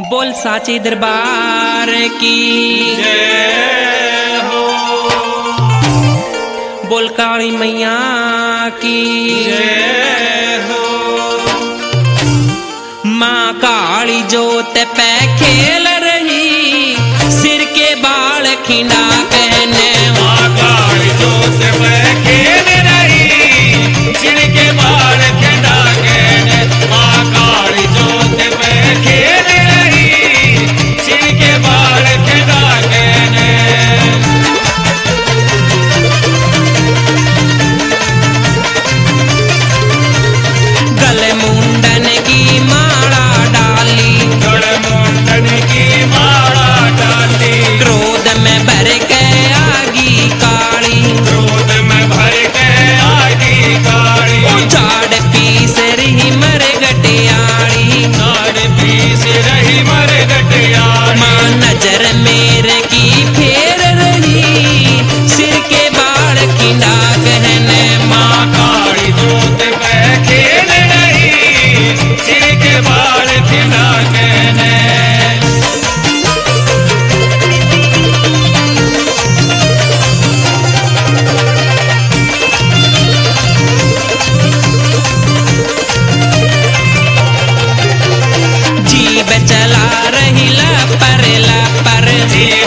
बोल साचे दरबार की जय हो। बोल काली मैया की जय हो। माँ काली जोत पे खेल रही, सिर के बाल खिंडा कहने। माँ काली जोत पे खेल रही, सिर के बाल खिंडा कहने। माँ काली जोत पे खेल रही, सिर के बाल खिंडा कहने। गले मुंडन की माला डाली, गले मुंडन की माला डाली। क्रोध में भर के आगी काली, क्रोध में भर के आगी काली। झाड़ पीस रही मर गटियाली, झाड़ पीस रही मर गटियाली। माँ नजर मेरे की फेर रही, सिर के बाल खिंडा कहने। माँ काली जोत पे खेल रही, सिर के बाल खिंडा कहने। जीव चला रही लपर लपर, जीव